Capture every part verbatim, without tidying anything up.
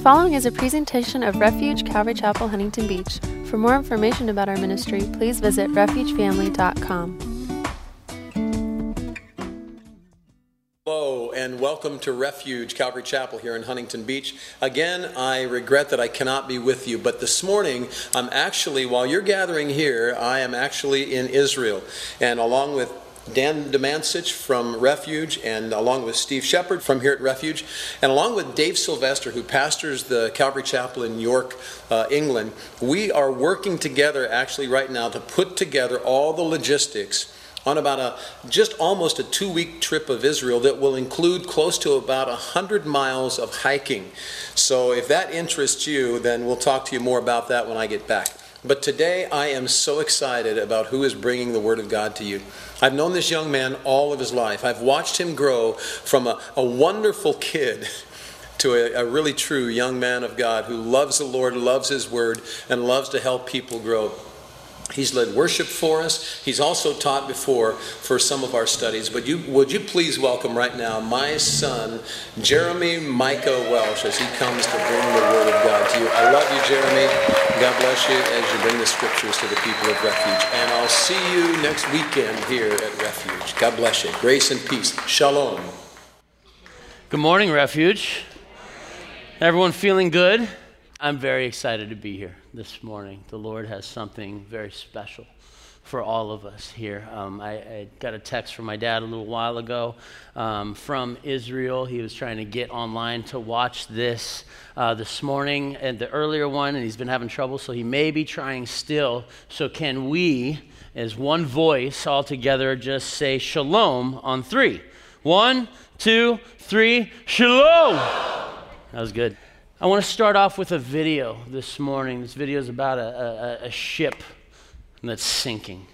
following is a presentation of Refuge Calvary Chapel, Huntington Beach. For more information about our ministry, please visit refuge family dot com. Hello and welcome to Refuge Calvary Chapel here in Huntington Beach. Again, I regret that I cannot be with you, but this morning I'm actually, while you're gathering here, I am actually in Israel. And along with Dan Demansich from Refuge, and along with Steve Shepard from here at Refuge, and along with Dave Sylvester, who pastors the Calvary Chapel in York, uh, England, we are working together actually right now to put together all the logistics on about a just almost a two-week trip of Israel that will include close to about one hundred miles of hiking. So if that interests you, then we'll talk to you more about that when I get back. But today I am so excited about who is bringing the Word of God to you. I've known this young man all of his life. I've watched him grow from a, a wonderful kid to a, a really true young man of God who loves the Lord, loves His Word, and loves to help people grow. He's led worship for us. He's also taught before for some of our studies. But you, would you please welcome right now my son, Jeremy Micah Welsh, as he comes to bring the Word of God to you. I love you, Jeremy. God bless you as you bring the Scriptures to the people of Refuge. And I'll see you next weekend here at Refuge. God bless you. Grace and peace. Shalom. Good morning, Refuge. Everyone feeling good? I'm very excited to be here this morning. The Lord has something very special for all of us here. Um, I, I got a text from my dad a little while ago um, from Israel. He was trying to get online to watch this uh, this morning, and the earlier one, and he's been having trouble, so he may be trying still. So can we, as one voice all together, just say shalom on three? One, two, three, shalom! That was good. I want to start off with a video this morning. This video is about a, a, a ship that's sinking.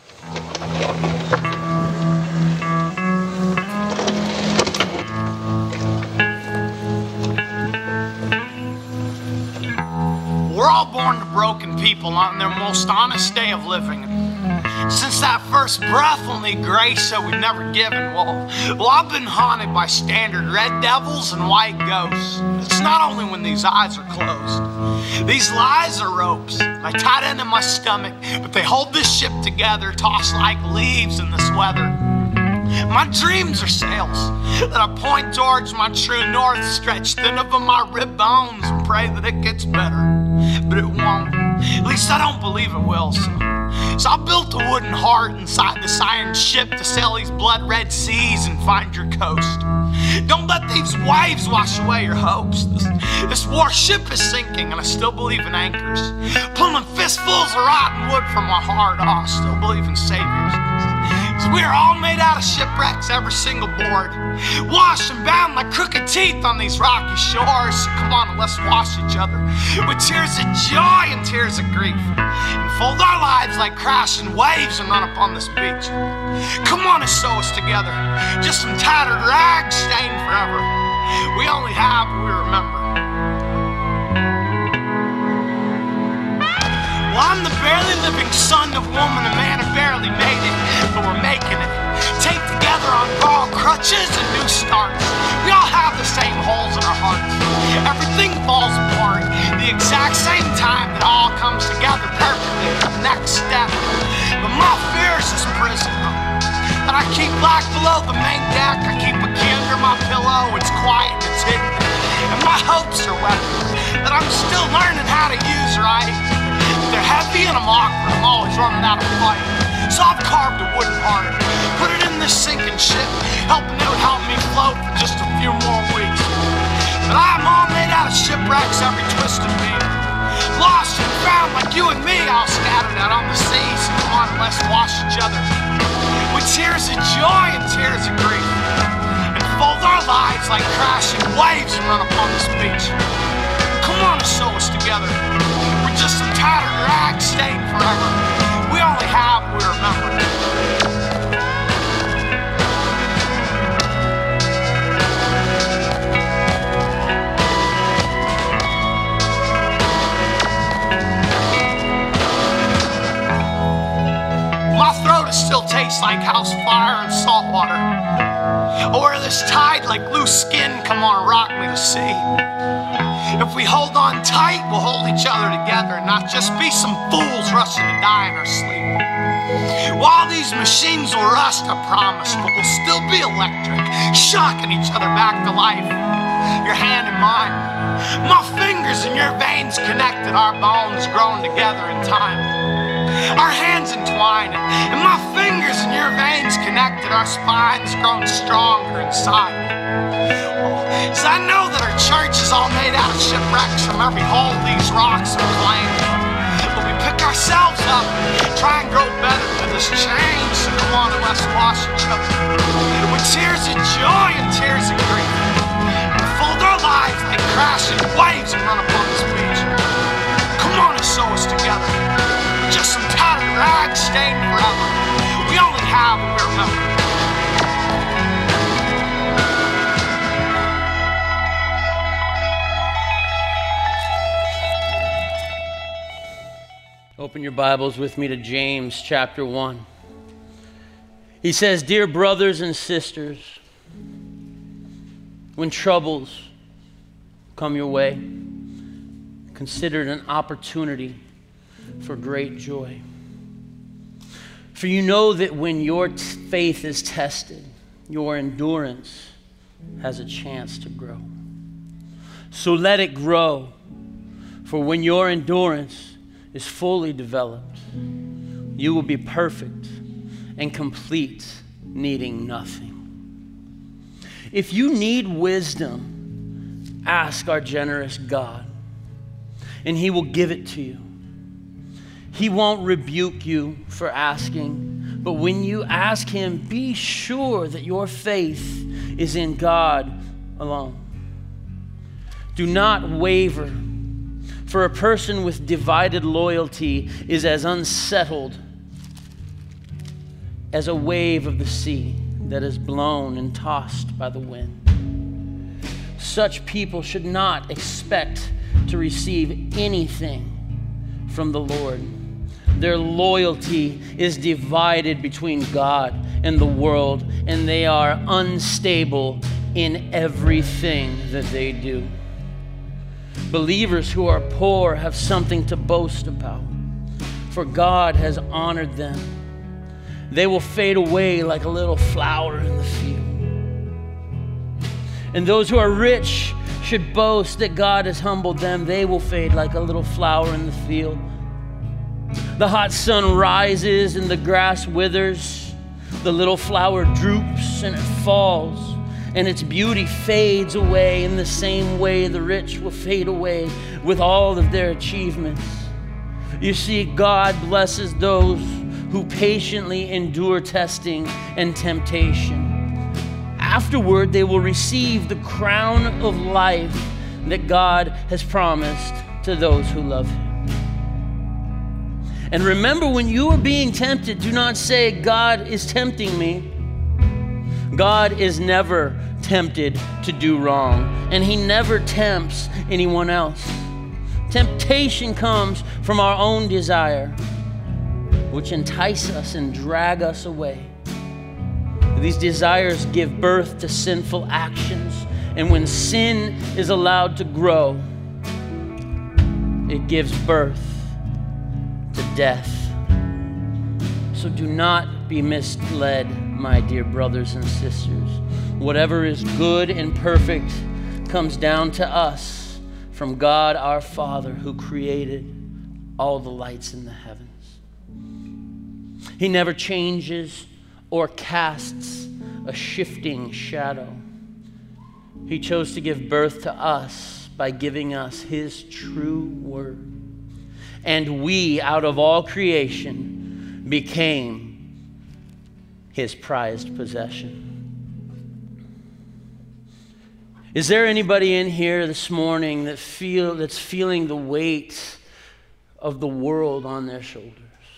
We're all born to broken people on their most honest day of living. Since that first breath, we'll need grace that we've never given. Well, well, I've been haunted by standard red devils and white ghosts. It's not only when these eyes are closed. These lies are ropes. I tied into my stomach, but they hold this ship together, tossed like leaves in this weather. My dreams are sails that I point towards my true north, stretch thin over my rib bones and pray that it gets better. But it won't. At least I don't believe it will. So, so I built a wooden heart inside this iron ship to sail these blood-red seas and find your coast. Don't let these waves wash away your hopes. This, this warship is sinking and I still believe in anchors. Pulling fistfuls of rotten wood from my heart, oh, I still believe in saviors. We are all made out of shipwrecks, every single board. Washed and bound like crooked teeth on these rocky shores. Come on, let's wash each other with tears of joy and tears of grief. And fold our lives like crashing waves and run up on this beach. Come on and sew us together. Just some tattered rags stained forever. We only have what we remember. Well, I'm the barely living son of woman, a man who barely made it, but we're making it. Take together on borrowed crutches and new starts. We all have the same holes in our hearts. Everything falls apart the exact same time that all comes together perfectly for the next step. But my fear is this prison that I keep locked below the main deck. I keep a key under my pillow. It's quiet and it's hidden. And my hopes are weapons that I'm still learning how to use right. They're heavy and I'm awkward, I'm always running out of fight. So I've carved a wooden heart, put it in this sinking ship, hoping it would help me float for just a few more weeks. But I'm all made out of shipwrecks, every twist of me. Lost and found like you and me, all scattered out on the sea. So come on, let's wash each other with tears of joy and tears of grief. And fold our lives like crashing waves and run upon this beach. Come on and sew us together. We're just some tattered rags stained forever. We only have what we remember. My throat still tastes like house fire and salt water. Or where this tide like loose skin come on rock me to see. If we hold on tight, we'll hold each other together and not just be some fools rushing to die in our sleep. While these machines will rust, I promise, but we'll still be electric, shocking each other back to life. Your hand in mine, my fingers and your veins connected, our bones grown together in time. Our hands entwined, and my fingers and your veins connected, our spines grown stronger inside. So I know that our church is all made out of shipwrecks from every hole these rocks are claimed. But we pick ourselves up and try and grow better than this change to go on to West Washington. With tears of joy and tears of grief, and fold our lives like crashing waves and run upon this beach. Come on and sew us together. Just some tattered rags stained forever. We only have what we remember. Open your Bibles with me to James chapter one. He says, "Dear brothers and sisters, when troubles come your way, consider it an opportunity for great joy. For you know that when your t- faith is tested, your endurance has a chance to grow. So let it grow, for when your endurance is fully developed, you will be perfect and complete, needing nothing. If you need wisdom, ask our generous God, and He will give it to you. He won't rebuke you for asking, but when you ask Him, be sure that your faith is in God alone. Do not waver, for a person with divided loyalty is as unsettled as a wave of the sea that is blown and tossed by the wind. Such people should not expect to receive anything from the Lord. Their loyalty is divided between God and the world, and they are unstable in everything that they do. Believers who are poor have something to boast about, for God has honored them. They will fade away like a little flower in the field. And those who are rich should boast that God has humbled them. They will fade like a little flower in the field. The hot sun rises and the grass withers. The little flower droops and it falls, and its beauty fades away in the same way the rich will fade away with all of their achievements. You see, God blesses those who patiently endure testing and temptation. Afterward, they will receive the crown of life that God has promised to those who love Him. And remember, when you are being tempted, do not say, God is tempting me. God is never tempted to do wrong, and He never tempts anyone else. Temptation comes from our own desire, which entice us and drag us away. These desires give birth to sinful actions, and when sin is allowed to grow, it gives birth to death. So do not be misled, my dear brothers and sisters. Whatever is good and perfect comes down to us from God our Father, who created all the lights in the heavens. He never changes or casts a shifting shadow. He chose to give birth to us by giving us His true word. And we, out of all creation, became His prized possession. Is there anybody in here this morning that feel that's feeling the weight of the world on their shoulders?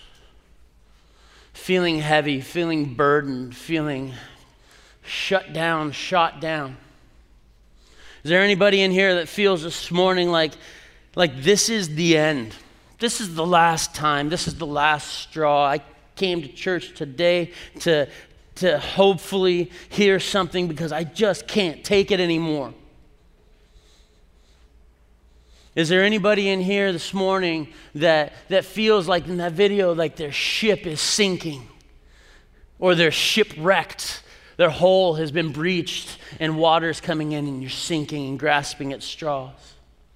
Feeling heavy, feeling burdened, feeling shut down, shot down? Is there anybody in here that feels this morning like, like this is the end? This is the last time. This is the last straw. I came to church today to, to hopefully hear something because I just can't take it anymore. Is there anybody in here this morning that, that feels like in that video, like their ship is sinking or they're shipwrecked? Their hull has been breached and water's coming in and you're sinking and grasping at straws.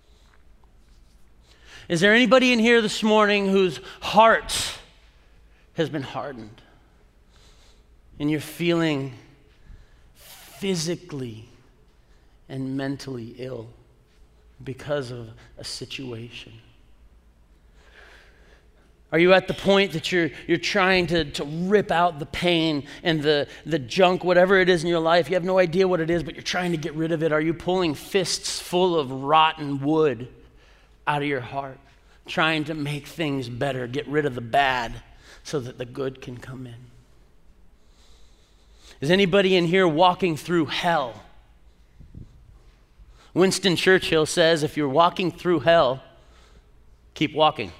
Is there anybody in here this morning whose heart has been hardened and you're feeling physically and mentally ill because of a situation? Are you at the point that you're you're trying to, to rip out the pain and the, the junk, whatever it is in your life? You have no idea what it is, but you're trying to get rid of it. Are you pulling fists full of rotten wood out of your heart, trying to make things better, get rid of the bad so that the good can come in? Is anybody in here walking through hell? Winston Churchill says, if you're walking through hell, keep walking.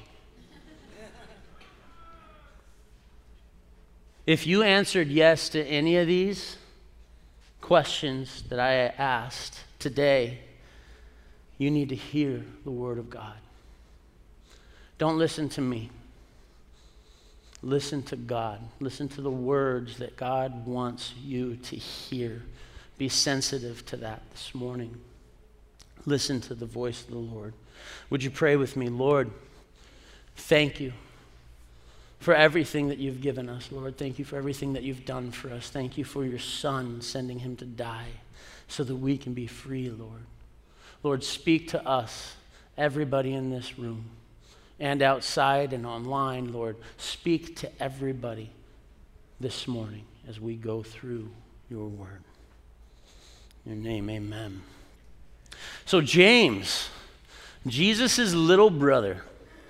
If you answered yes to any of these questions that I asked today, you need to hear the Word of God. Don't listen to me. Listen to God. Listen to the words that God wants you to hear. Be sensitive to that this morning. Listen to the voice of the Lord. Would you pray with me? Lord, thank you for everything that you've given us, Lord. Thank you for everything that you've done for us. Thank you for your Son sending him to die so that we can be free, Lord. Lord, speak to us, everybody in this room and outside and online, Lord. Speak to everybody this morning as we go through your word. In your name, amen. So James, Jesus' little brother,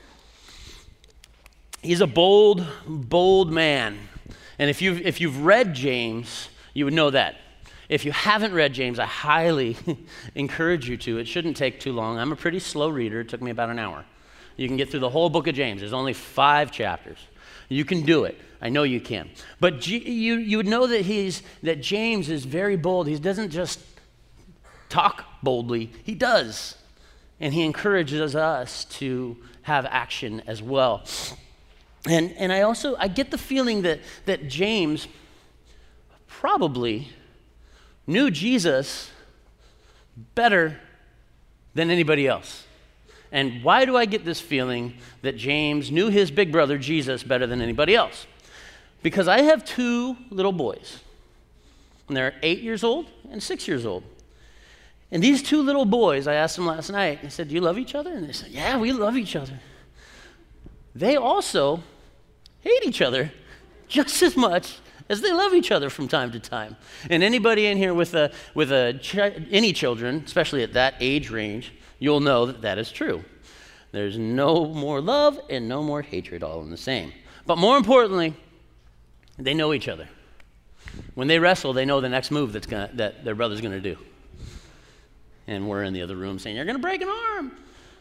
he's a bold, bold man. And if you've, if you've read James, you would know that. If you haven't read James, I highly encourage you to. It shouldn't take too long. I'm a pretty slow reader. It took me about an hour. You can get through the whole book of James. There's only five chapters. You can do it. I know you can. But G- you, you would know that, he's, that James is very bold. He doesn't just talk boldly. He does. And he encourages us to have action as well. And and I also, I get the feeling that, that James probably knew Jesus better than anybody else. And why do I get this feeling that James knew his big brother Jesus better than anybody else? Because I have two little boys, and they're eight years old and six years old. And these two little boys, I asked them last night, I said, do you love each other? And they said, yeah, we love each other. They also hate each other just as much as they love each other from time to time. And anybody in here with a with a ch- any children, especially at that age range, you'll know that that is true. There's no more love and no more hatred, all in the same. But more importantly, they know each other. When they wrestle, they know the next move that's gonna, that their brother's going to do. And we're in the other room saying, you're going to break an arm.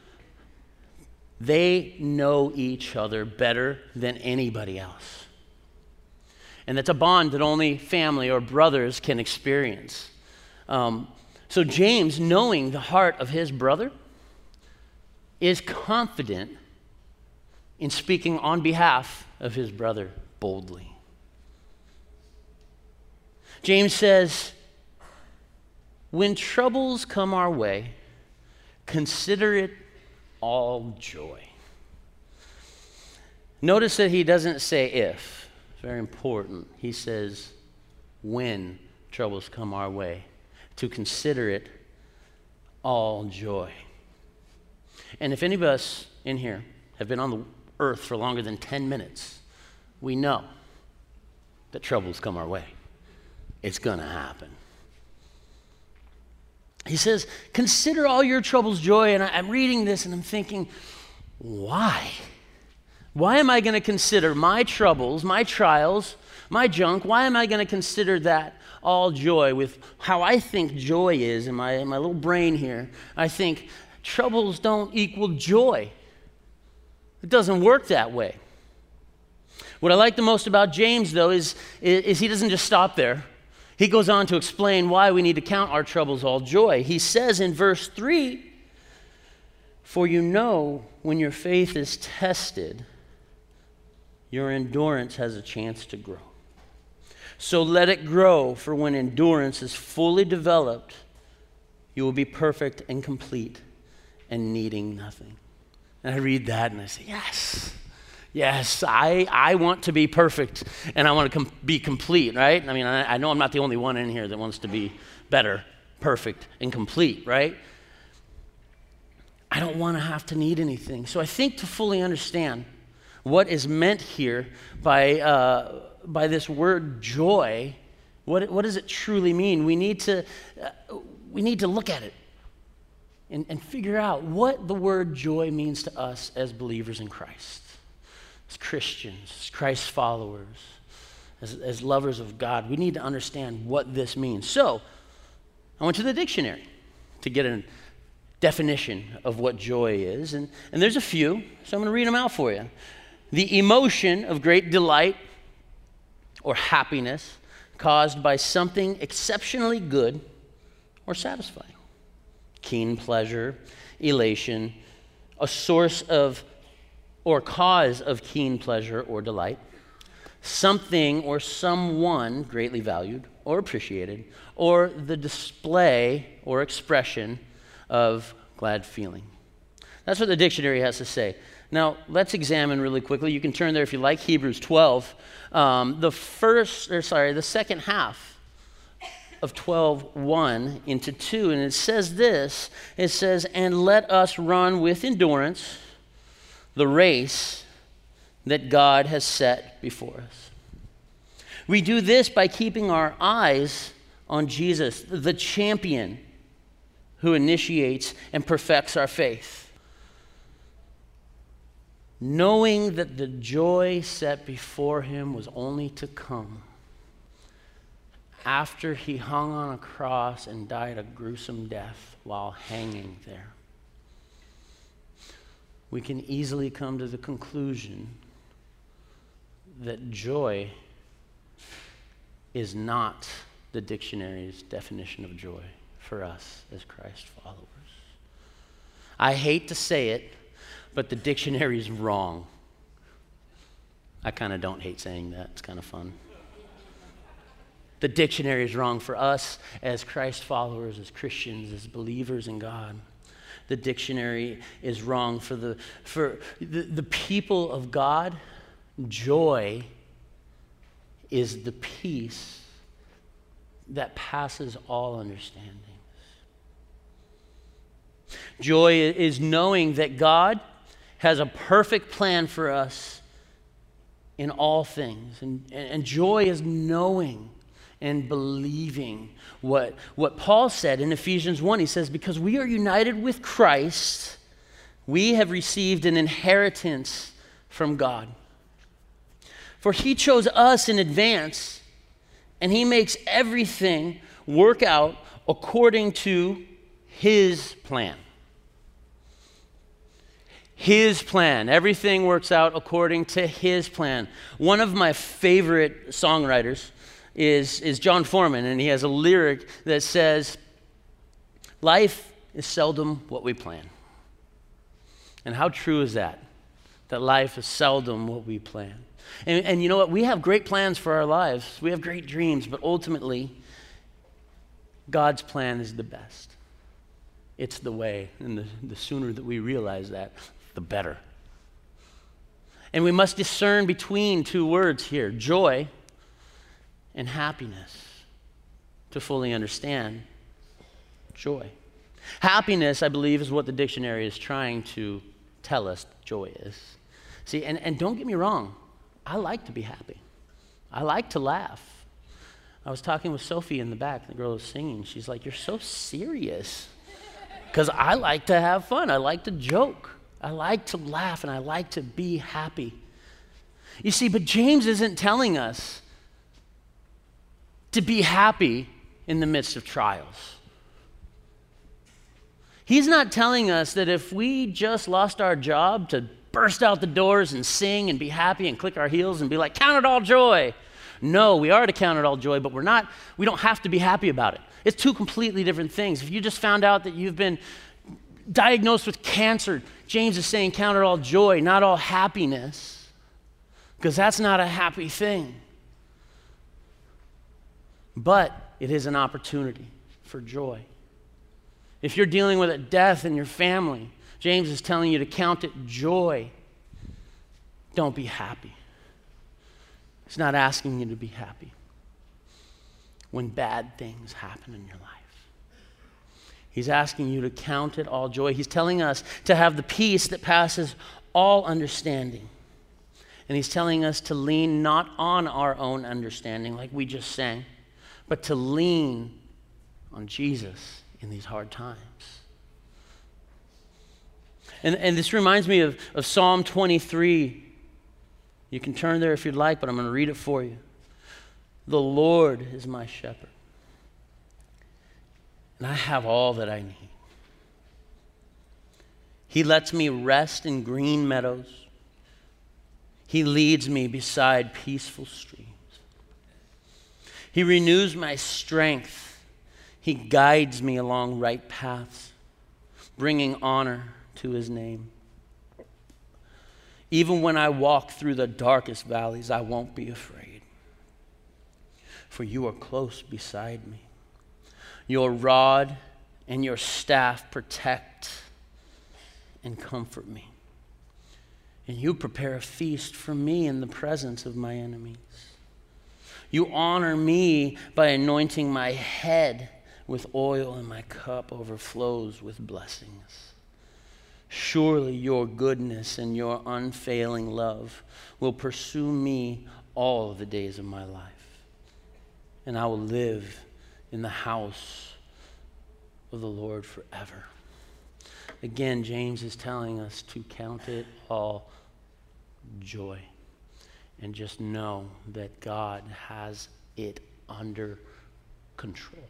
They know each other better than anybody else. And that's a bond that only family or brothers can experience. Um, so James, knowing the heart of his brother, is confident in speaking on behalf of his brother boldly. James says, when troubles come our way, consider it all joy. Notice that he doesn't say if. It's very important. He says when troubles come our way, to consider it all joy. And if any of us in here have been on the earth for longer than ten minutes, we know that troubles come our way. It's going to happen. He says, consider all your troubles joy. And I, I'm reading this and I'm thinking, why? Why am I going to consider my troubles, my trials, my junk? Why am I going to consider that all joy? With how I think joy is in my, in my little brain here, I think troubles don't equal joy. It doesn't work that way. What I like the most about James, though, is, is, is he doesn't just stop there. He goes on to explain why we need to count our troubles all joy. He says in verse three, For you know when your faith is tested, your endurance has a chance to grow. So let it grow, for when endurance is fully developed, you will be perfect and complete and needing nothing. And I read that and I say, yes, yes, I, I want to be perfect and I want to com- be complete, right? I mean, I, I know I'm not the only one in here that wants to be better, perfect, and complete, right? I don't want to have to need anything. So I think to fully understand what is meant here by uh, by this word joy, what what does it truly mean? We need to uh, we need to look at it and, and figure out what the word joy means to us as believers in Christ, as Christians, as Christ's followers, as, as lovers of God. We need to understand what this means. So I went to the dictionary to get a definition of what joy is, and, and there's a few, so I'm going to read them out for you. The emotion of great delight or happiness caused by something exceptionally good or satisfying. Keen pleasure, elation, a source of or cause of keen pleasure or delight. Something or someone greatly valued or appreciated, or the display or expression of glad feeling. That's what the dictionary has to say. Now, let's examine really quickly. You can turn there if you like, Hebrews twelve. Um, the first, or sorry, the second half of twelve one into two, and it says this, it says, and let us run with endurance the race that God has set before us. We do this by keeping our eyes on Jesus, the champion who initiates and perfects our faith. Knowing that the joy set before him was only to come after he hung on a cross and died a gruesome death while hanging there. We can easily come to the conclusion that joy is not the dictionary's definition of joy for us as Christ followers. I hate to say it, but the dictionary is wrong. I kind of don't hate saying that. It's kind of fun. The dictionary is wrong for us as Christ followers, as Christians, as believers in God. The dictionary is wrong for the for the, the people of God. Joy is the peace that passes all understanding. Joy is knowing that God has a perfect plan for us in all things. And, and joy is knowing and believing what, what Paul said in Ephesians one. He says, because we are united with Christ, we have received an inheritance from God. For he chose us in advance, and he makes everything work out according to his plan. His plan. Everything works out according to his plan. One of my favorite songwriters is, is John Foreman, and he has a lyric that says, life is seldom what we plan. And how true is that? That life is seldom what we plan. And, and you know what? We have great plans for our lives. We have great dreams, but ultimately, God's plan is the best. It's the way, and the, the sooner that we realize that, the better. And we must discern between two words here, joy and happiness, to fully understand joy. Happiness, I believe, is what the dictionary is trying to tell us joy is. See, and, and don't get me wrong, I like to be happy. I like to laugh. I was talking with Sophie in the back, the girl was singing. She's like, you're so serious. Because I like to have fun. I like to joke. I like to laugh, and I like to be happy. You see, but James isn't telling us to be happy in the midst of trials. He's not telling us that if we just lost our job to burst out the doors and sing and be happy and click our heels and be like, count it all joy. No, we are to count it all joy, but we're not, we don't have to be happy about it. It's two completely different things. If you just found out that you've been diagnosed with cancer, James is saying count it all joy, not all happiness, because that's not a happy thing. But it is an opportunity for joy. If you're dealing with a death in your family, James is telling you to count it joy. Don't be happy. He's not asking you to be happy when bad things happen in your life. He's asking you to count it all joy. He's telling us to have the peace that passes all understanding. And he's telling us to lean not on our own understanding, like we just sang, but to lean on Jesus in these hard times. And, and this reminds me of, of Psalm twenty-three. You can turn there if you'd like, but I'm going to read it for you. The Lord is my shepherd, and I have all that I need. He lets me rest in green meadows. He leads me beside peaceful streams. He renews my strength. He guides me along right paths, bringing honor to his name. Even when I walk through the darkest valleys, I won't be afraid, for you are close beside me. Your rod and your staff protect and comfort me. And you prepare a feast for me in the presence of my enemies. You honor me by anointing my head with oil, and my cup overflows with blessings. Surely your goodness and your unfailing love will pursue me all the days of my life, and I will live in the house of the Lord forever. Again, James is telling us to count it all joy and just know that God has it under control.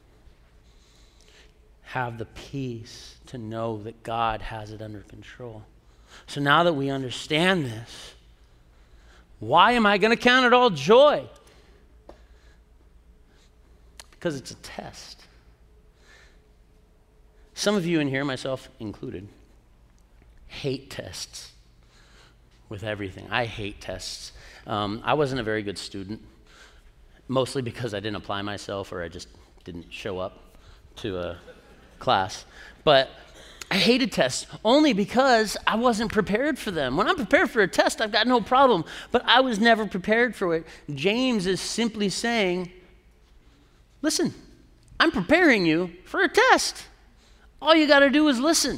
Have the peace to know that God has it under control. So now that we understand this, why am I going to count it all joy? Because it's a test. Some of you in here, myself included, hate tests with everything. I hate tests. Um, I wasn't a very good student, mostly because I didn't apply myself or I just didn't show up to a class. But I hated tests only because I wasn't prepared for them. When I'm prepared for a test, I've got no problem, but I was never prepared for it. James is simply saying, listen, I'm preparing you for a test. All you got to do is listen.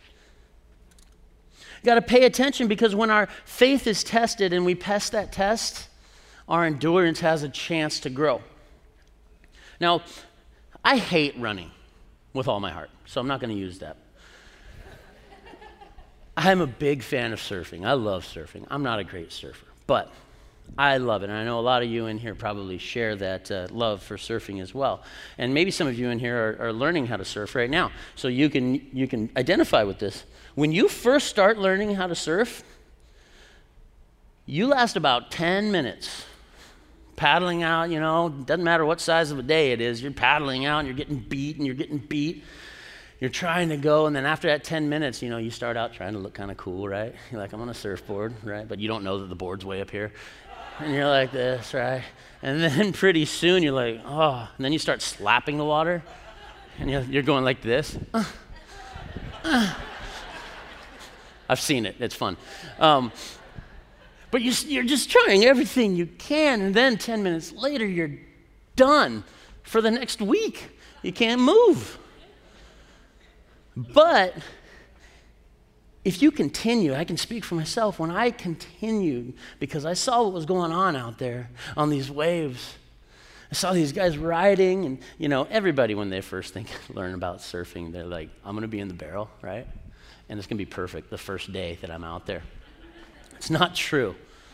You got to pay attention, because when our faith is tested and we pass that test, our endurance has a chance to grow. Now, I hate running with all my heart, so I'm not going to use that. I'm a big fan of surfing. I love surfing. I'm not a great surfer, but I love it. And I know a lot of you in here probably share that uh, love for surfing as well. And maybe some of you in here are, are learning how to surf right now. So you can, you can identify with this. When you first start learning how to surf, you last about ten minutes paddling out, you know, doesn't matter what size of a day it is, you're paddling out and you're getting beat and you're getting beat. You're trying to go, and then after that ten minutes, you know, you start out trying to look kind of cool, right? You're like, I'm on a surfboard, right? But you don't know that the board's way up here. And you're like this, right? And then pretty soon you're like, oh, and then you start slapping the water, and you're, you're going like this. Uh, uh. I've seen it. It's fun. Um, but you, you're just trying everything you can, and then ten minutes later, you're done for the next week. You can't move. But if you continue, I can speak for myself, when I continued, because I saw what was going on out there on these waves, I saw these guys riding, and, you know, everybody when they first think, learn about surfing, they're like, I'm going to be in the barrel, right? And it's going to be perfect the first day that I'm out there. It's not true.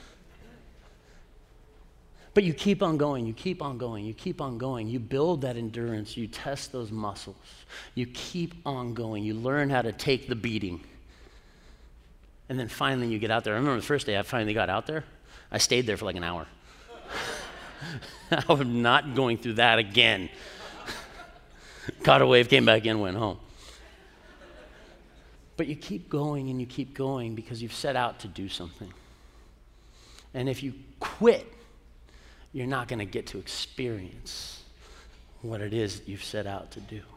But you keep on going, you keep on going, you keep on going. You build that endurance, you test those muscles. You keep on going, you learn how to take the beating. And then finally you get out there. I remember the first day I finally got out there, I stayed there for like an hour. I'm not going through that again. Caught a wave, came back in, went home. But you keep going and you keep going because you've set out to do something. And if you quit, you're not going to get to experience what it is that you've set out to do.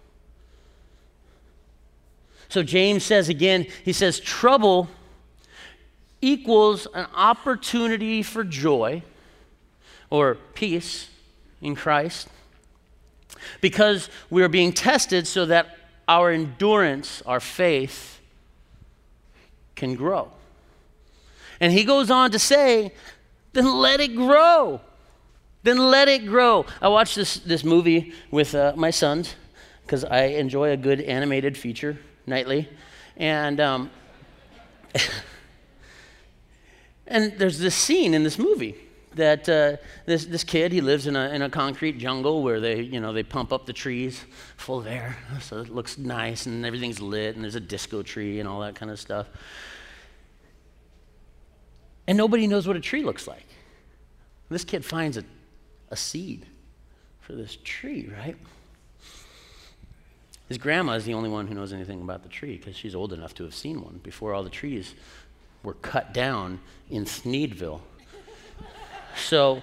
So James says again, he says, trouble equals an opportunity for joy or peace in Christ because we are being tested so that our endurance, our faith, can grow. And he goes on to say, then let it grow. Then let it grow. I watched this, this movie with uh, my sons because I enjoy a good animated feature nightly. And um, and there's this scene in this movie that uh, this this kid, he lives in a in a concrete jungle where they, you know, they pump up the trees full of air so it looks nice and everything's lit and there's a disco tree and all that kind of stuff. And nobody knows what a tree looks like. This kid finds a, a seed for this tree, right? His grandma is the only one who knows anything about the tree because she's old enough to have seen one before all the trees were cut down in Sneedville. So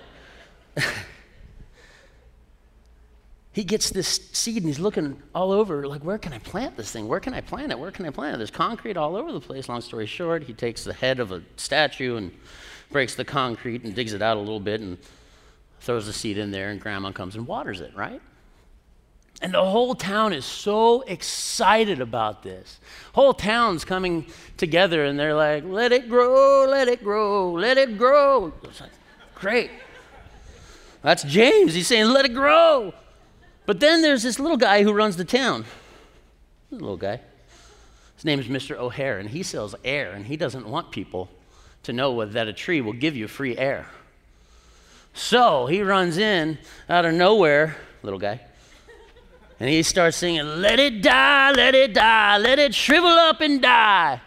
he gets this seed and he's looking all over, like, where can I plant this thing? Where can I plant it? Where can I plant it? There's concrete all over the place. Long story short, he takes the head of a statue and breaks the concrete and digs it out a little bit and throws the seed in there, and grandma comes and waters it, right? And the whole town is so excited about this. Whole town's coming together and they're like, let it grow, let it grow, let it grow. It's like, great. That's James. He's saying, let it grow. But then there's this little guy who runs the town. This little guy. His name is Mister O'Hare, and he sells air, and he doesn't want people to know that a tree will give you free air. So he runs in out of nowhere, little guy, and he starts singing, let it die, let it die, let it shrivel up and die.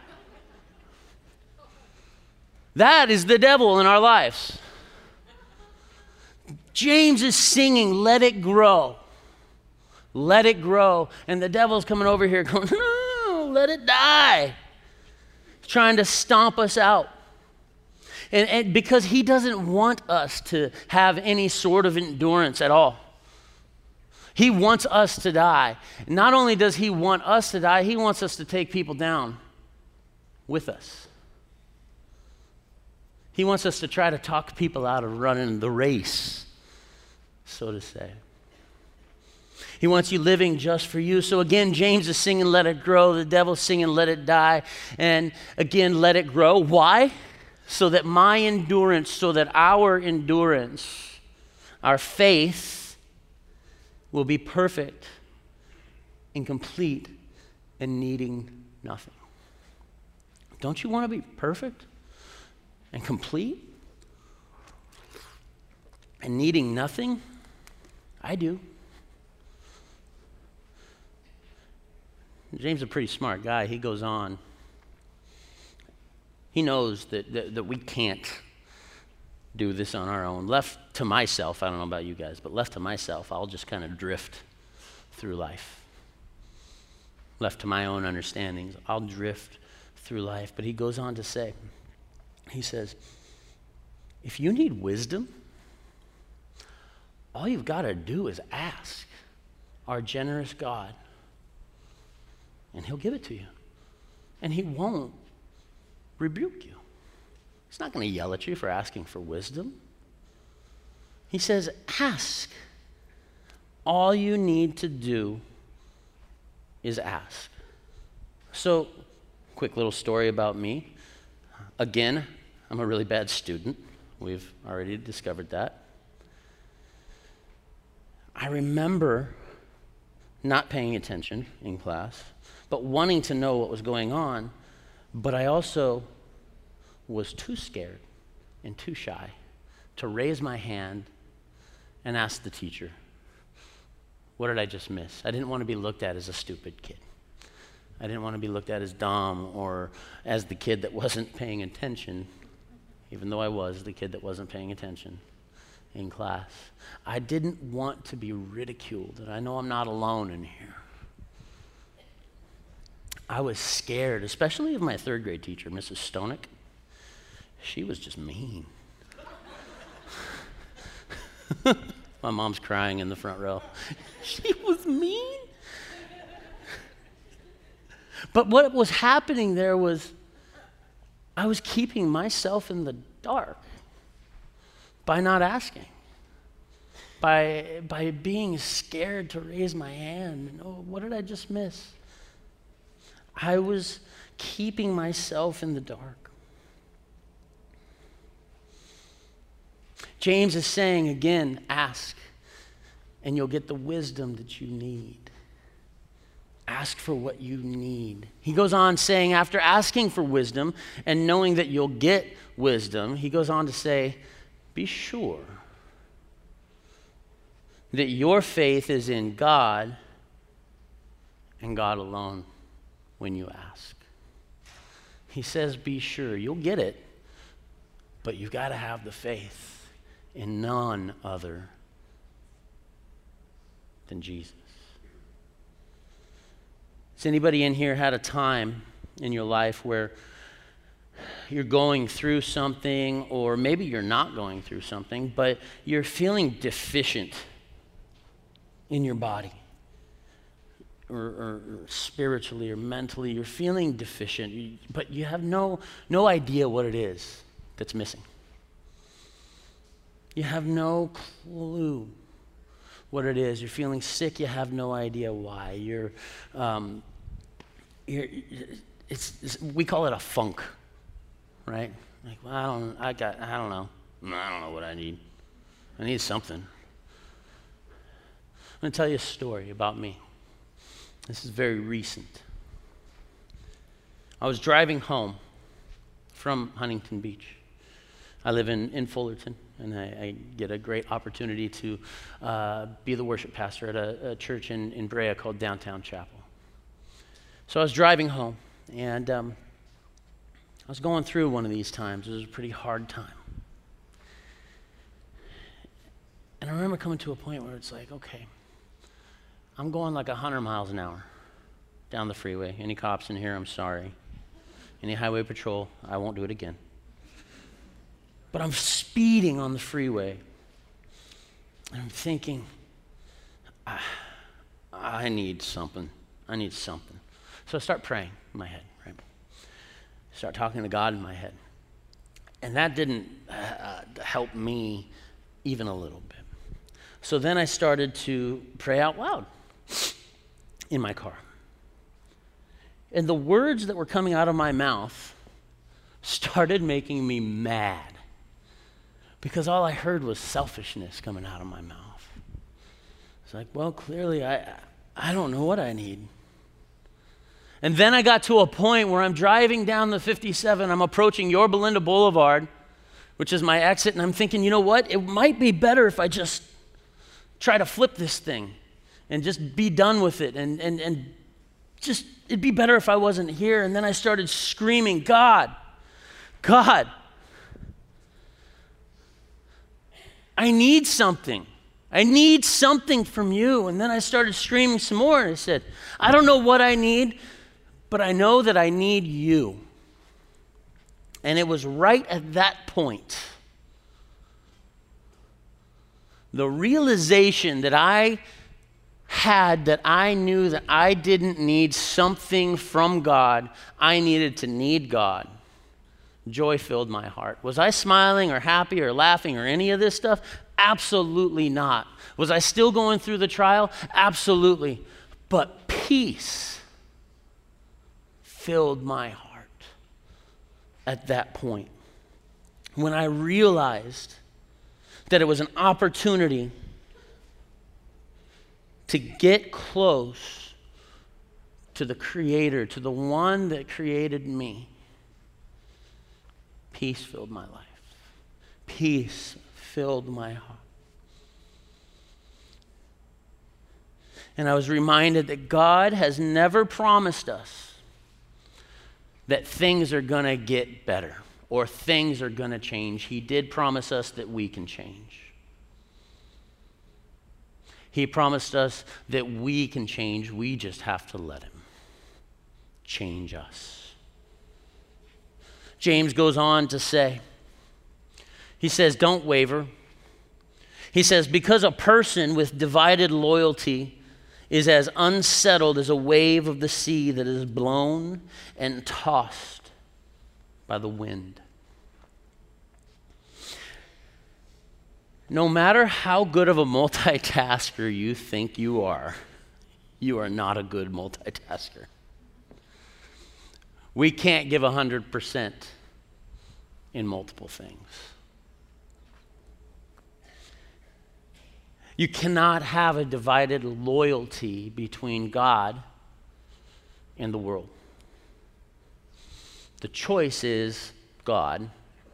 That is the devil in our lives. James is singing, let it grow. Let it grow. And the devil's coming over here going, no, let it die. He's trying to stomp us out. And, and because he doesn't want us to have any sort of endurance at all. He wants us to die. Not only does he want us to die, he wants us to take people down with us. He wants us to try to talk people out of running the race, so to say. He wants you living just for you. So again, James is singing, let it grow. The devil's singing, let it die. And again, let it grow. Why? So that my endurance, so that our endurance, our faith, will be perfect and complete and needing nothing. Don't you want to be perfect and complete and needing nothing? I do. James is a pretty smart guy. He goes on. He knows that, that, that we can't do this on our own. Left to myself, I don't know about you guys, but left to myself, I'll just kind of drift through life. Left to my own understandings, I'll drift through life. But he goes on to say, he says, if you need wisdom, all you've got to do is ask our generous God, and he'll give it to you. And he won't rebuke you. He's not going to yell at you for asking for wisdom. He says, ask. All you need to do is ask. So, quick little story about me. Again, I'm a really bad student. We've already discovered that. I remember not paying attention in class, but wanting to know what was going on, but I also was too scared and too shy to raise my hand and ask the teacher, what did I just miss? I didn't want to be looked at as a stupid kid. I didn't want to be looked at as dumb or as the kid that wasn't paying attention, even though I was the kid that wasn't paying attention in class. I didn't want to be ridiculed, and I know I'm not alone in here. I was scared, especially of my third grade teacher, Missus Stonick. She was just mean. My mom's crying in the front row. She was mean. But what was happening there was I was keeping myself in the dark by not asking, by, by being scared to raise my hand. And, oh, what did I just miss? I was keeping myself in the dark. James is saying again, ask, and you'll get the wisdom that you need. Ask for what you need. He goes on saying, after asking for wisdom and knowing that you'll get wisdom, he goes on to say, be sure that your faith is in God and God alone when you ask. He says, be sure. You'll get it, but you've got to have the faith in none other than Jesus. Has anybody in here had a time in your life where you're going through something, or maybe you're not going through something, but you're feeling deficient in your body, or, or, or spiritually or mentally? You're feeling deficient, but you have no, no idea what it is that's missing. You have no clue what it is. You're feeling sick, you have no idea why. You're, um, you're it's, it's, we call it a funk, right? Like, well, I don't, I got, I don't know. I don't know what I need. I need something. I'm going to tell you a story about me. This is very recent. I was driving home from Huntington Beach. I live in, in Fullerton, and I, I get a great opportunity to uh, be the worship pastor at a, a church in, in Brea called Downtown Chapel. So I was driving home, and um, I was going through one of these times. It was a pretty hard time. And I remember coming to a point where it's like, okay, I'm going like one hundred miles an hour down the freeway. Any cops in here, I'm sorry. Any highway patrol, I won't do it again. But I'm speeding on the freeway. And I'm thinking, I, I need something. I need something. So I start praying in my head, right? Start talking to God in my head. And that didn't uh, help me even a little bit. So then I started to pray out loud in my car. And the words that were coming out of my mouth started making me mad, because all I heard was selfishness coming out of my mouth. It's like, well, clearly I I don't know what I need. And then I got to a point where I'm driving down the fifty-seven, I'm approaching Yorba Linda Boulevard, which is my exit, and I'm thinking, you know what? It might be better if I just try to flip this thing and just be done with it, and and and just, it'd be better if I wasn't here. And then I started screaming, God, God, I need something. I need something from you. And then I started screaming some more, and I said, I don't know what I need, but I know that I need you. And it was right at that point, the realization that I had, that I knew that I didn't need something from God, I needed to need God. Joy filled my heart. Was I smiling or happy or laughing or any of this stuff? Absolutely not. Was I still going through the trial? Absolutely. But peace filled my heart at that point, when I realized that it was an opportunity to get close to the Creator, to the one that created me. Peace filled my life. Peace filled my heart. And I was reminded that God has never promised us that things are going to get better or things are going to change. He did promise us that we can change. He promised us that we can change. We just have to let him. change us. James goes on to say, he says, don't waver. He says, because a person with divided loyalty is as unsettled as a wave of the sea that is blown and tossed by the wind. No matter how good of a multitasker you think you are, you are not a good multitasker. We can't give one hundred percent in multiple things. You cannot have a divided loyalty between God and the world. The choice is God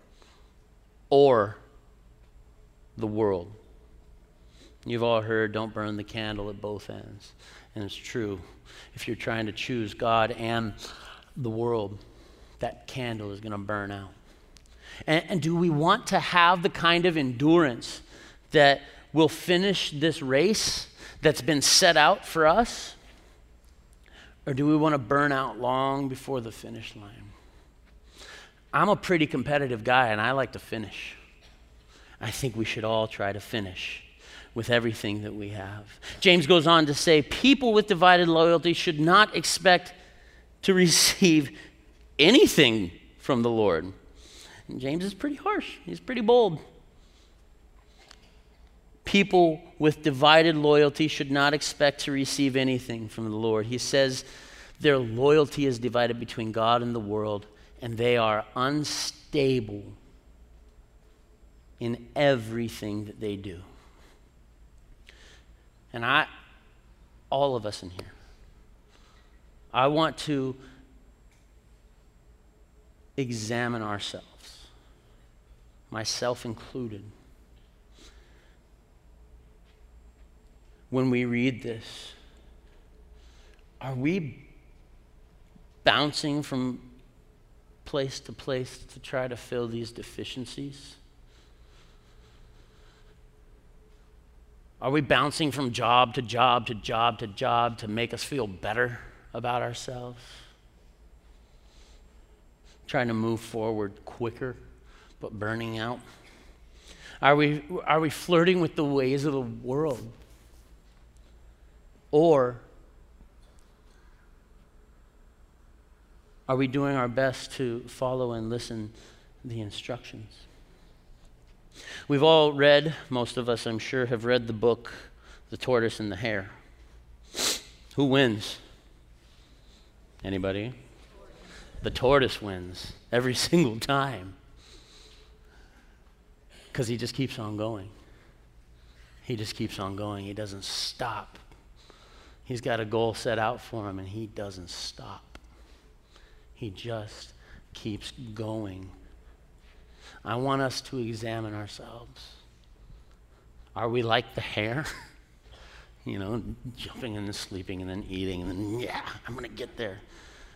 or the world. You've all heard, don't burn the candle at both ends. And it's true. If you're trying to choose God and the world, that candle is going to burn out. And, and do we want to have the kind of endurance that will finish this race that's been set out for us? Or do we want to burn out long before the finish line? I'm a pretty competitive guy, and I like to finish. I think we should all try to finish with everything that we have. James goes on to say, people with divided loyalty should not expect to receive anything from the Lord. And James is pretty harsh. He's pretty bold. People with divided loyalty should not expect to receive anything from the Lord. He says their loyalty is divided between God and the world, and they are unstable in everything that they do. And I, all of us in here, I want to examine ourselves, myself included. When we read this, are we bouncing from place to place to try to fill these deficiencies? Are we bouncing from job to job to job to job to make us feel better about ourselves? Trying to move forward quicker, but burning out? Are we, are we flirting with the ways of the world? Or are we doing our best to follow and listen to the instructions? We've all read, most of us I'm sure have read the book, The Tortoise and the Hare. Who wins? Anybody? The tortoise wins every single time. Because he just keeps on going. He just keeps on going. He doesn't stop. He's got a goal set out for him, and he doesn't stop. He just keeps going. I want us to examine ourselves. Are we like the hare? You know, jumping and then sleeping and then eating and then, yeah, I'm going to get there.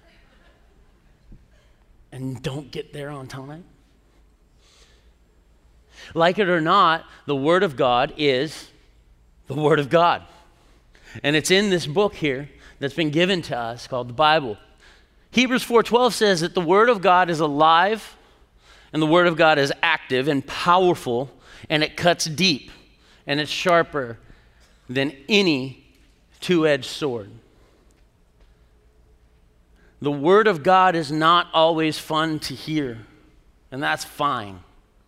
And don't get there on time? Like it or not, the Word of God is the Word of God. And it's in this book here that's been given to us called the Bible. Hebrews four twelve says that the Word of God is alive, and the Word of God is active and powerful, and it cuts deep, and it's sharper than any two-edged sword. The Word of God is not always fun to hear, and that's fine.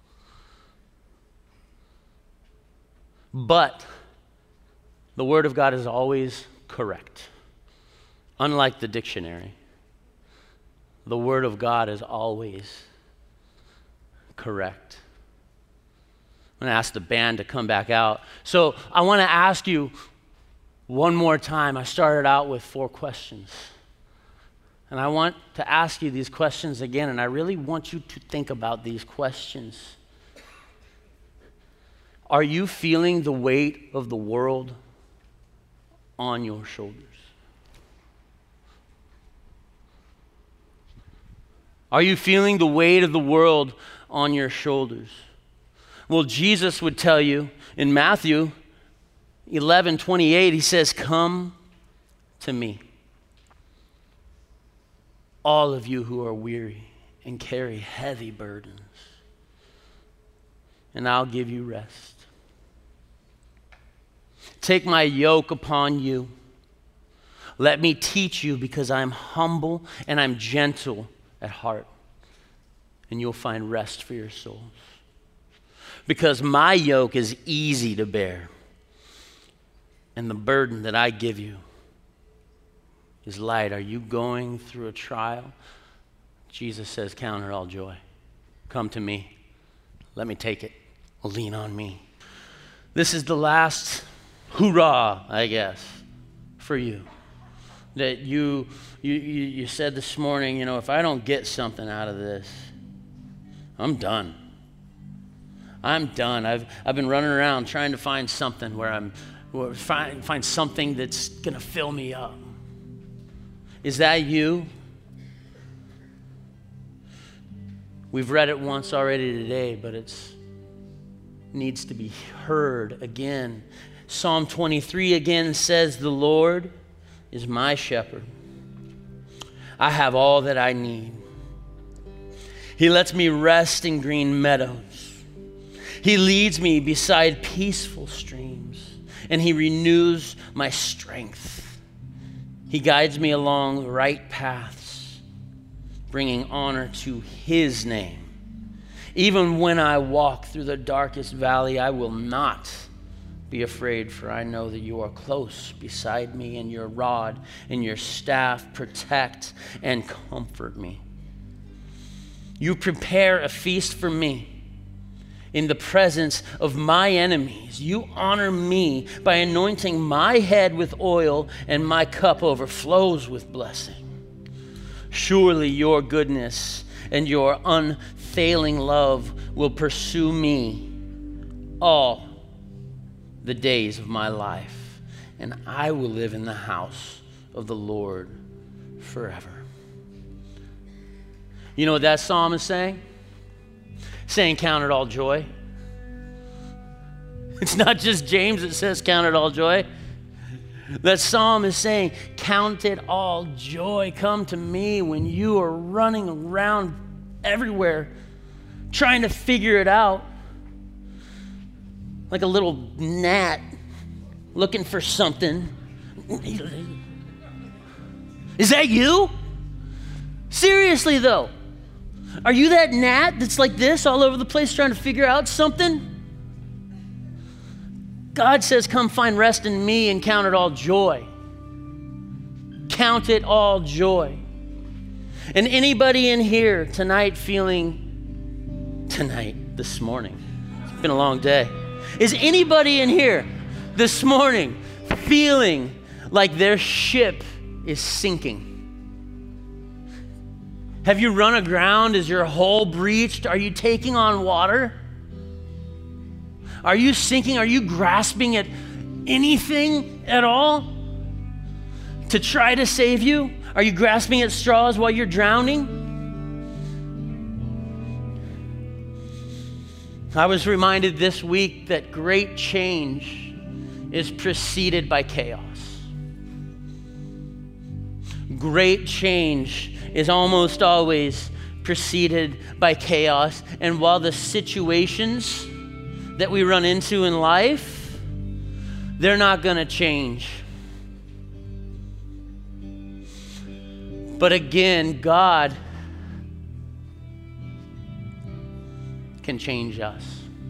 But the Word of God is always correct. Unlike the dictionary, the Word of God is always correct. I'm going to ask the band to come back out. So I want to ask you one more time. I started out with four questions. And I want to ask you these questions again, and I really want you to think about these questions. Are you feeling the weight of the world on your shoulders? Are you feeling the weight of the world on your shoulders? Well, Jesus would tell you in Matthew eleven twenty-eight, he says, "Come to me." all of you who are weary and carry heavy burdens, and I'll give you rest. Take my yoke upon you. Let me teach you, because I am humble and I'm gentle at heart, and you'll find rest for your souls. Because my yoke is easy to bear, and the burden that I give you is light. Are you going through a trial? Jesus says, count it all joy. Come to me. Let me take it. Lean on me. This is the last hoorah, I guess, for you. That you, you, you, you said this morning, you know, if I don't get something out of this, I'm done. I'm done. I've, I've been running around trying to find something where I'm, where find, find something that's going to fill me up. Is that you? We've read it once already today, but it needs to be heard again. Psalm twenty-three again says, the Lord is my shepherd. I have all that I need. He lets me rest in green meadows. He leads me beside peaceful streams, and he renews my strength. He guides me along the right paths, bringing honor to his name. Even when I walk through the darkest valley, I will not be afraid, for I know that you are close beside me, and your rod and your staff protect and comfort me. You prepare a feast for me in the presence of my enemies. You honor me by anointing my head with oil, and my cup overflows with blessing. Surely your goodness and your unfailing love will pursue me all the days of my life, and I will live in the house of the Lord forever. You know what that psalm is saying? Saying count it all joy. It's not just James that says count it all joy. That psalm is saying count it all joy. Come to me when you are running around everywhere trying to figure it out, like a little gnat looking for something. Is that you? Seriously though, are you that gnat that's like this all over the place trying to figure out something? God says, come find rest in me and count it all joy. Count it all joy. And anybody in here tonight feeling, tonight, this morning, it's been a long day. Is anybody in here this morning feeling like their ship is sinking? Have you run aground? Is your hull breached? Are you taking on water? Are you sinking? Are you grasping at anything at all to try to save you? Are you grasping at straws while you're drowning? I was reminded this week that great change is preceded by chaos. Great change is almost always preceded by chaos. And while the situations that we run into in life, they're not going to change. But again, God can change us.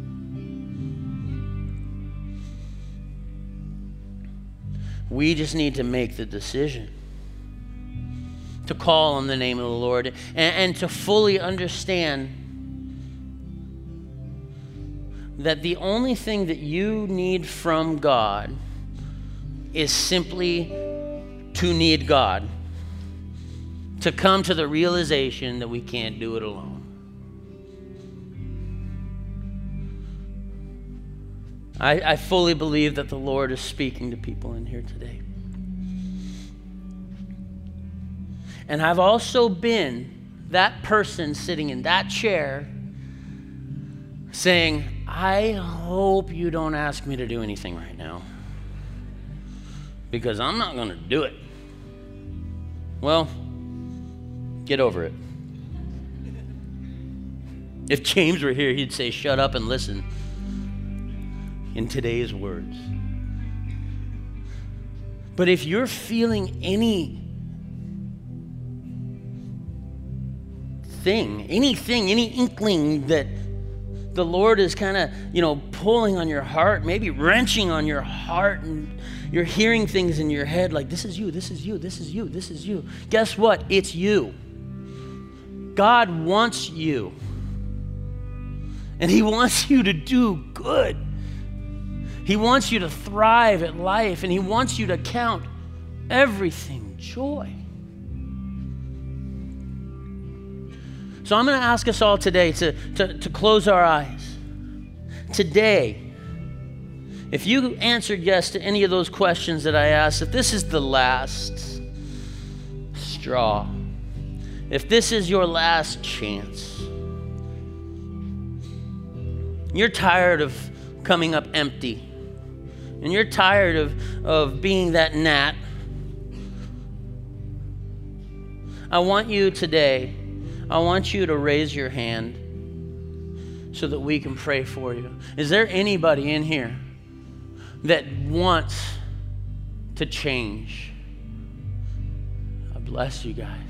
We just need to make the decision to call on the name of the Lord and, and to fully understand that the only thing that you need from God is simply to need God, to come to the realization that we can't do it alone. I, I fully believe that the Lord is speaking to people in here today. And I've also been that person sitting in that chair saying, I hope you don't ask me to do anything right now, because I'm not going to do it. Well, Get over it. If James were here, he'd say, shut up and listen. In today's words. But if you're feeling any thing, anything, any inkling that the Lord is kind of, you know, pulling on your heart, maybe wrenching on your heart, and you're hearing things in your head like, this is you, this is you, this is you, this is you. Guess what? It's you. God wants you. And he wants you to do good. He wants you to thrive at life, and he wants you to count everything joy. So I'm going to ask us all today to, to, to close our eyes. Today, if you answered yes to any of those questions that I asked, if this is the last straw, if this is your last chance, you're tired of coming up empty, and you're tired of, of being that gnat, I want you today, I want you to raise your hand so that we can pray for you. Is there anybody in here that wants to change? I bless you guys.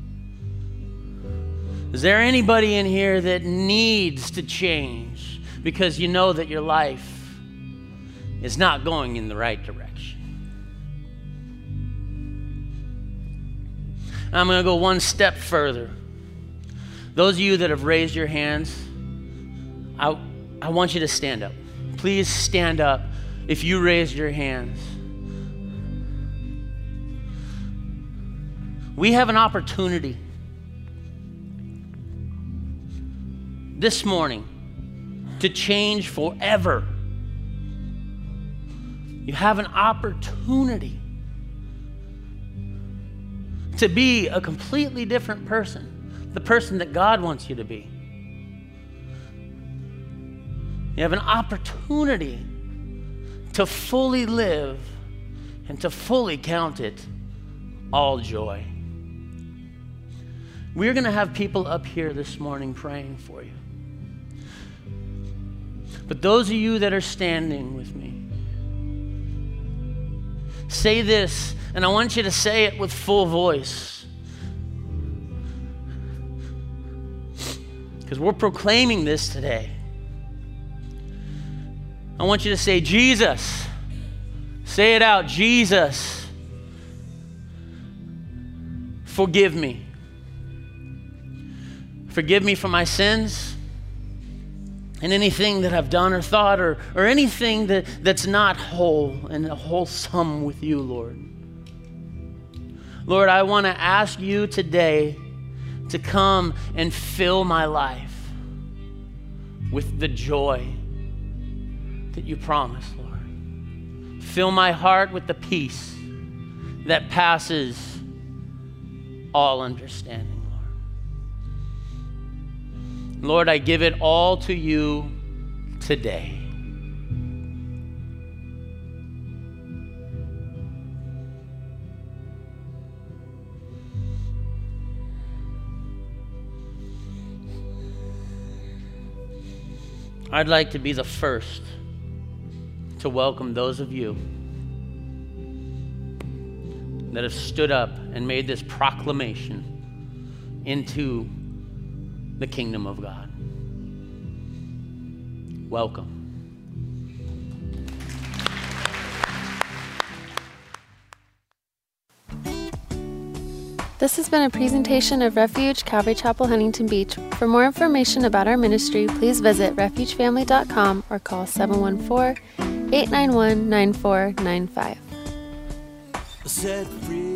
Is there anybody in here that needs to change because you know that your life is not going in the right direction? I'm going to go one step further. Those of you that have raised your hands, I, I want you to stand up. Please stand up if you raised your hands. We have an opportunity this morning to change forever. You have an opportunity to be a completely different person. The person that God wants you to be. You have an opportunity to fully live and to fully count it all joy. We're going to have people up here this morning praying for you. But those of you that are standing with me, say this, and I want you to say it with full voice. Because we're proclaiming this today. I want you to say, Jesus. Say it out, Jesus. Forgive me. Forgive me for my sins and anything that I've done or thought or, or anything that, that's not whole and wholesome with you, Lord. Lord, I want to ask you today to come and fill my life with the joy that you promised, Lord. Fill my heart with the peace that passes all understanding, Lord. Lord, I give it all to you today. I'd like to be the first to welcome those of you that have stood up and made this proclamation into the kingdom of God. Welcome. This has been a presentation of Refuge Calvary Chapel, Huntington Beach. For more information about our ministry, please visit refuge family dot com or call seven one four, eight nine one, nine four nine five. Set free.